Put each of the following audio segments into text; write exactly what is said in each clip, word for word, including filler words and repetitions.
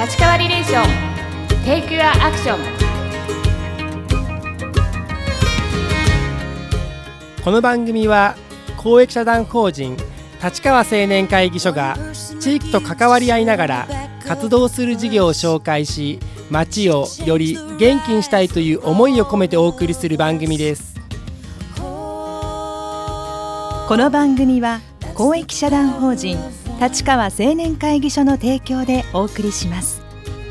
立川リレーション Take Your Action。 この番組は公益社団法人立川青年会議所が地域と関わり合いながら活動する事業を紹介し、街をより元気にしたいという思いを込めてお送りする番組です。 この番組は公益社団法人立川青年会議所の提供でお送りします。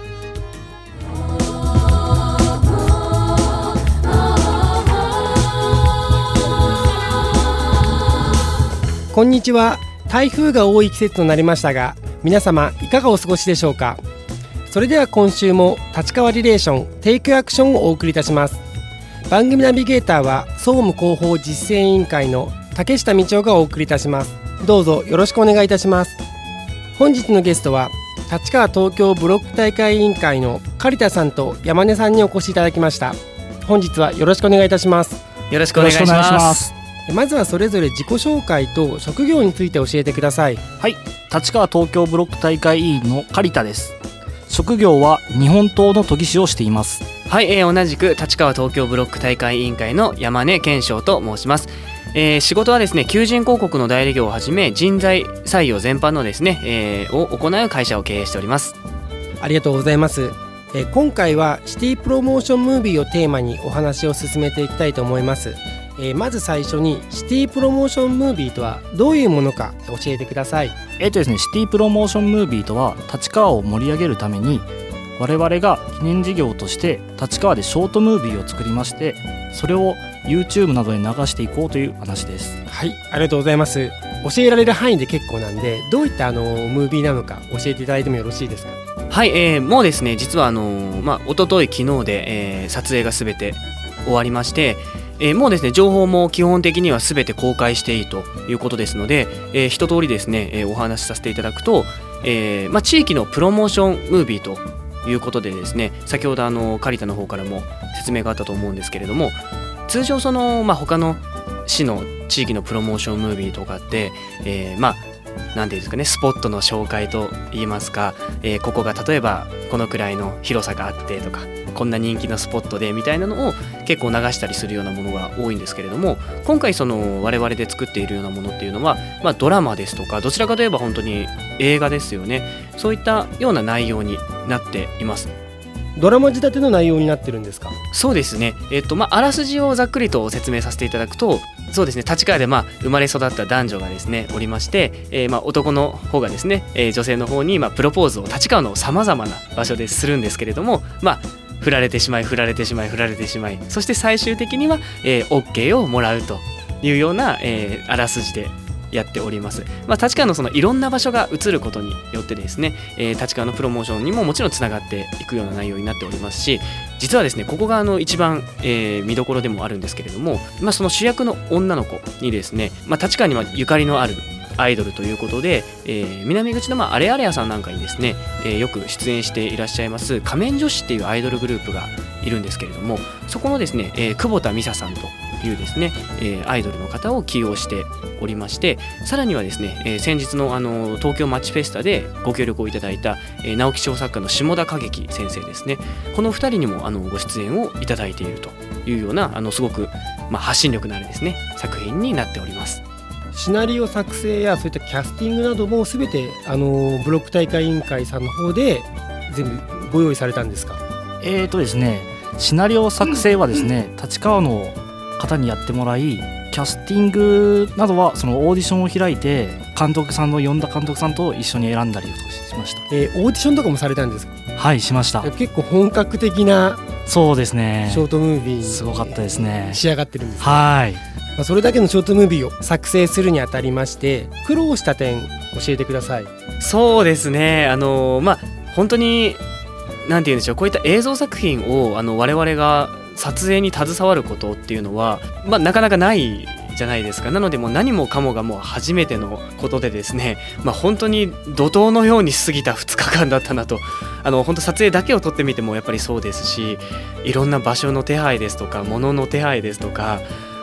こんにちは。台風が多い季節となりましたが、皆様いかがお過ごしでしょうか。それでは今週も立川リレーションテイクアクションをお送りいたします。番組ナビゲーターは総務広報実践委員会の竹下道夫がお送りいたします。どうぞよろしくお願いいたします。本日のゲストは立川東京ブロック大会委員会の刈田さんと山根さんにお越しいただきました。本日はよろしくお願いいたします。 よろしくお願いします。 まずはそれぞれ自己紹介と職業について教えてください。 はい、立川東京ブロック大会委員の刈田です。職業は日本刀の研ぎ師をしています。 はい、えー、同じく立川東京ブロック大会委員会の山根健翔と申します。えー、仕事はですね、求人広告の代理業をはじめ人材採用全般のですね、えー、を行う会社を経営しております。 ありがとうございます。えー、今回はシティプロモーションムービーをテーマにお話を進めていきたいと思います。えー、まず最初にシティプロモーションムービーとはどういうものか教えてください。 えーとですね、シティプロモーションムービーとは立川を盛り上げるために我々が記念事業として立川でショートムービーを作りまして、それを YouTube などに流していこうという話です。 はい、ありがとうございます。教えられる範囲で結構なんで、どういったあのムービーなのか教えていただいてもよろしいですか。 はい、えー、もうですね、実はあのー、まあ一昨日昨日で、えー、撮影がすべて終わりまして、えー、もうですね、情報も基本的にはすべて公開していいということですので、えー、一通りですね、えー、お話しさせていただくと、えーまあ、地域のプロモーションムービーということでですね、先ほどあの刈田の方からも説明があったと思うんですけれども、通常その、まあ、他の市の地域のプロモーションムービーとかって、えー、まあなんていうんですかね、スポットの紹介といいますか、えー、ここが例えばこのくらいの広さがあってとか、こんな人気のスポットでみたいなのを結構流したりするようなものが多いんですけれども、今回その我々で作っているようなものっていうのは、まあ、ドラマですとか、どちらかといえば本当に映画ですよね。そういったような内容になっています。 ドラマ仕立ての内容になってるんですか。 そうですね、えっとまあ、あらすじをざっくりと説明させていただくと、そうですね、立川でまあ生まれ育った男女がですねおりまして、えー、まあ男の方がですね、えー、女性の方にまあプロポーズを立川のさまざまな場所でするんですけれども、まあ振られてしまい振られてしまい振られてしまい、そして最終的には、えー、OK をもらうというような、えー、あらすじでやっております。まあ、立川のそのいろんな場所が映ることによってですね、えー、立川のプロモーションにももちろんつながっていくような内容になっておりますし、実はですね、ここがあの一番、えー、見どころでもあるんですけれども、まあ、その主役の女の子にですね、まあ、立川にはゆかりのあるアイドルということで、えー、南口のまああれあれ屋さんなんかにですね、えー、よく出演していらっしゃいます仮面女子っていうアイドルグループがいるんですけれども、そこのですね、えー、久保田美沙さんというですね、えー、アイドルの方を起用しておりまして、さらにはですね、えー、先日のあの東京マッチフェスタでご協力をいただいた、えー、直木賞作家の下田景樹先生ですね、このふたりにもあのご出演をいただいているというような、あのすごく、まあ、発信力のあるですね作品になっております。 シナリオ作成やそういったキャスティングなどもすべてあのブロック大会委員会さんの方で全部ご用意されたんですか。 えーとですね、シナリオ作成はですね、立川の方にやってもらい、キャスティングなどはそのオーディションを開いて監督さんの呼んだ監督さんと一緒に選んだりとかしました。 えー、オーディションとかもされたんですか。 はい、しました。 結構本格的なそうですね、 ショートムービーにすごかったですね。 仕上がってるんですね。 はい、 まあ、それだけのショートムービーを作成するにあたりまして苦労した点教えてください。 そうですね、あのまあ本当になんて言うんでしょう、こういった映像作品をあの我々が撮影に携わることっていうのは、まあ、なかなかないじゃないですか。なのでもう何もかもがもう初めてのことでですね、まあ、本当に怒涛のように過ぎたふつかかんだったなと。あの本当撮影だけを撮ってみてもやっぱりそうですし、いろんな場所の手配ですとか物の手配ですとか、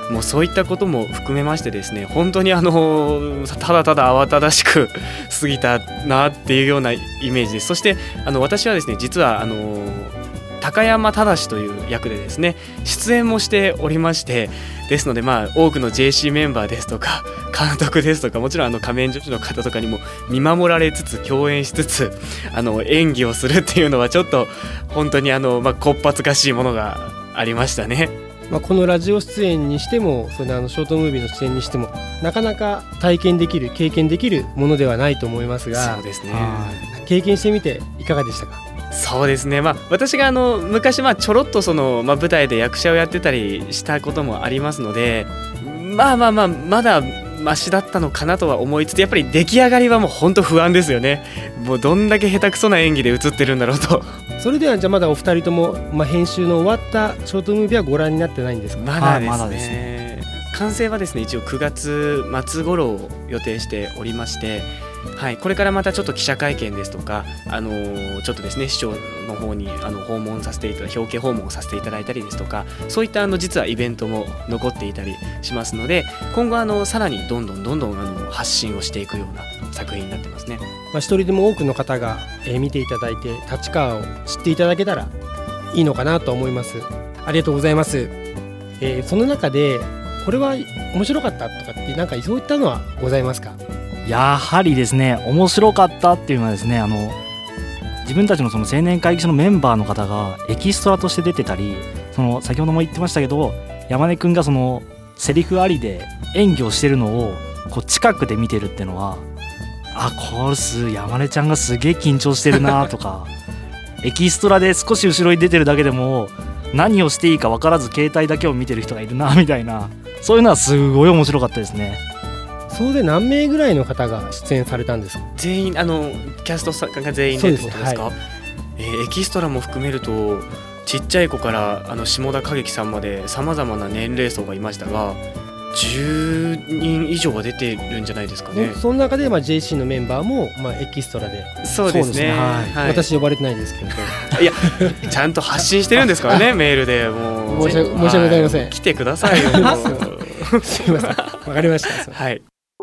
もうそういったことも含めましてですね、本当にあのただただ慌ただしく過ぎたなっていうようなイメージです。そしてあの私はですね、実はあの高山忠という役でですね出演もしておりまして、ですのでまあ多くの ジェーシー メンバーですとか監督ですとか、もちろんあの仮面女子の方とかにも見守られつつ共演しつつあの演技をするっていうのはちょっと本当にあの、まあ、こっぱずかしいものがありましたね。 まあ、このラジオ出演にしてもそのあのショートムービーの出演にしてもなかなか体験できる経験できるものではないと思いますが、 そうですね、 経験してみていかがでしたか？ そうですね、まあ、私があの昔まあちょろっとその、まあ、舞台で役者をやってたりしたこともありますので、まあまあまあまだマシだったのかなとは思いつつ、やっぱり出来上がりはもう本当不安ですよね。もうどんだけ下手くそな演技で映ってるんだろうと。 それではじゃあまだお二人とも、まあ、編集の終わったショートムービーはご覧になってないんですか？ まだですね、 はい、まだですね。 完成はですね一応くがつ末頃を予定しておりまして、はい、これからまたちょっと記者会見ですとか、あのー、ちょっとですね市長の方にあの訪問させていただいた表敬訪問をさせていただいたりですとか、そういったあの実はイベントも残っていたりしますので、今後あのさらにどんどんどんどんあの発信をしていくような作品になってますね。 まあ、一人でも多くの方が、えー見ていただいて立川を知っていただけたらいいのかなと思います。ありがとうございます。えーその中でこれは面白かったとかってなんかそういったのはございますか？ やはりですね、面白かったっていうのはですね、あの自分たちのその青年会議所のメンバーの方がエキストラとして出てたり、その先ほども言ってましたけど、山根くんがそのセリフありで演技をしてるのをこう近くで見てるっていうのは、あ、これす山根ちゃんがすげえ緊張してるなとかエキストラで少し後ろに出てるだけでも何をしていいか分からず携帯だけを見てる人がいるなみたいな、そういうのはすごい面白かったですね。 総勢何名ぐらいの方が出演されたんですか？ 全員あのキャストさんが全員でってことですか？ そうです、 えーエキストラも含めるとちっちゃい子からあの下田景樹さんまでさまざまな年齢層がいましたが、じゅうにん以上は出てるんじゃないですかね。 その中でまあ ジェーシー のメンバーもまあエキストラで、 そうですね、 そうですね、はいはい、私呼ばれてないですけどいやちゃんと発信してるんですからねメールでもう申し訳申し訳ございません、 はい、来てくださいよすいません、わかりました。 はい、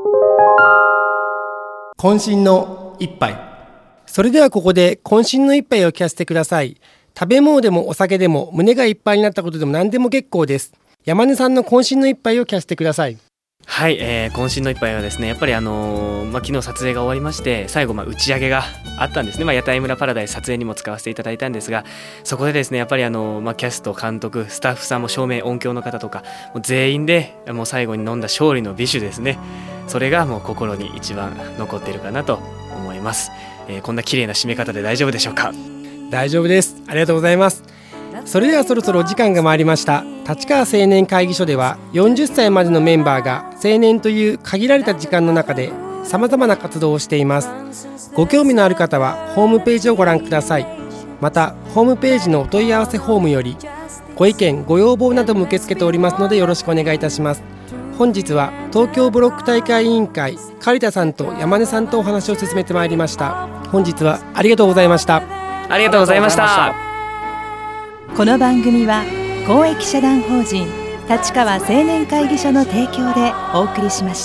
渾身の一杯。それではここで渾身の一杯を聞かせてください。食べ物でもお酒でも胸がいっぱいになったことでも何でも結構です。山根さんの渾身の一杯を聞かせてください。 はい、えー、渾身の一杯はですね、やっぱりあのーまあ、昨日撮影が終わりまして、最後まあ打ち上げがあったんですね。まあ、屋台村パラダイス撮影にも使わせていただいたんですが、そこでですねやっぱりあのーまあ、キャスト監督スタッフさんも照明音響の方とかもう全員でもう最後に飲んだ勝利の美酒ですね、それがもう心に一番残っているかなと思います。えー、こんな綺麗な締め方で大丈夫でしょうか？ 大丈夫です。ありがとうございます。それではそろそろお時間が回りました。立川青年会議所ではよんじゅっさいまでのメンバーが青年という限られた時間の中でさまざまな活動をしています。ご興味のある方はホームページをご覧ください。またホームページのお問い合わせフォームよりご意見ご要望なども受け付けておりますのでよろしくお願いいたします。本日は東京ブロック大会委員会刈田さんと山根さんとお話を進めてまいりました。本日はありがとうございました。 ありがとうございました。 この番組は公益社団法人立川青年会議所の提供でお送りしました。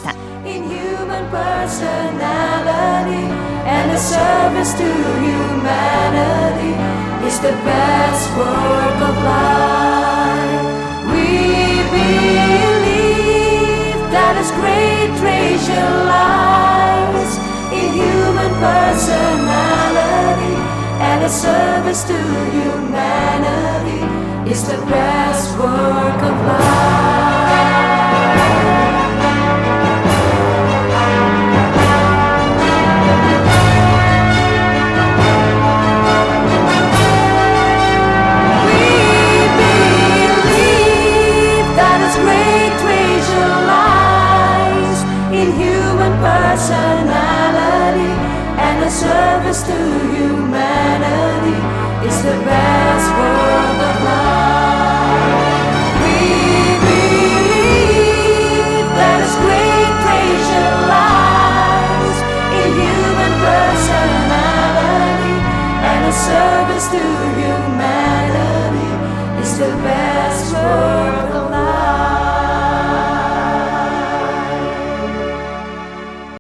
And a service to humanity is the best work of life. We believe that His great treasure lies in human personality, and a service to humanity is the best work of life.